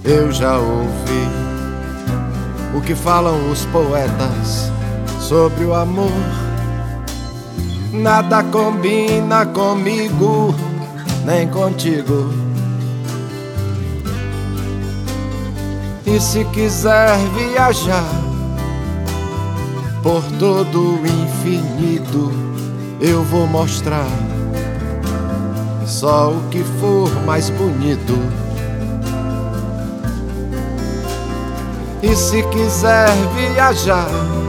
Eu já ouvi o que falam os poetas sobre o amor. Nada combina comigo, nem contigo. E se quiser viajar por todo o infinito, eu vou mostrar só o que for mais bonito. E se quiser viajar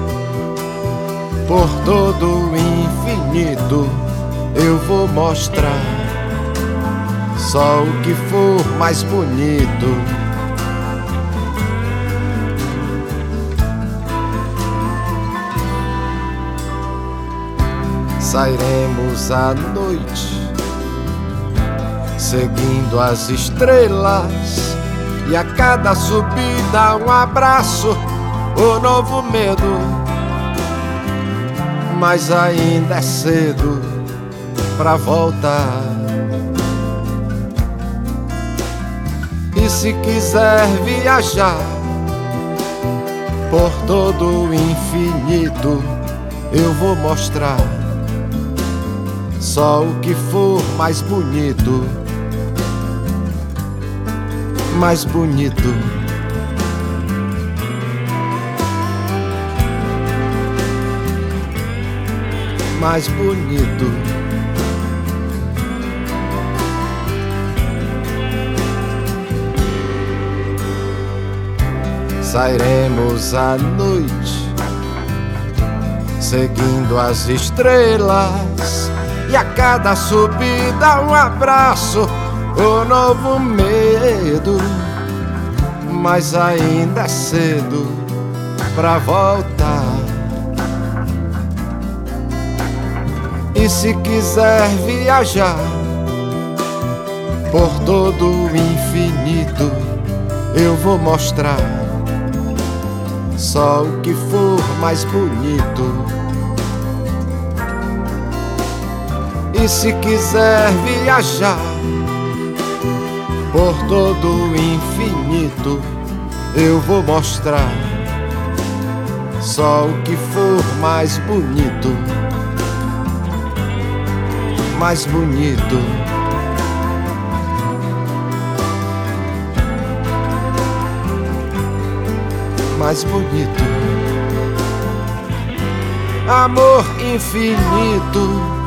por todo o infinito, eu vou mostrar só o que for mais bonito. Sairemos à noite, seguindo as estrelas, e a cada subida um abraço, o novo medo. Mas ainda é cedo pra voltar. E se quiser viajar por todo o infinito, eu vou mostrar só o que for mais bonito. Mais bonito. Mais bonito. Sairemos à noite, seguindo as estrelas, e a cada subida um abraço, o novo medo. Mas ainda é cedo pra voltar. E se quiser viajar por todo o infinito, eu vou mostrar só o que for mais bonito. E se quiser viajar por todo o infinito, eu vou mostrar só o que for mais bonito. Mais bonito. Mais bonito. Amor infinito.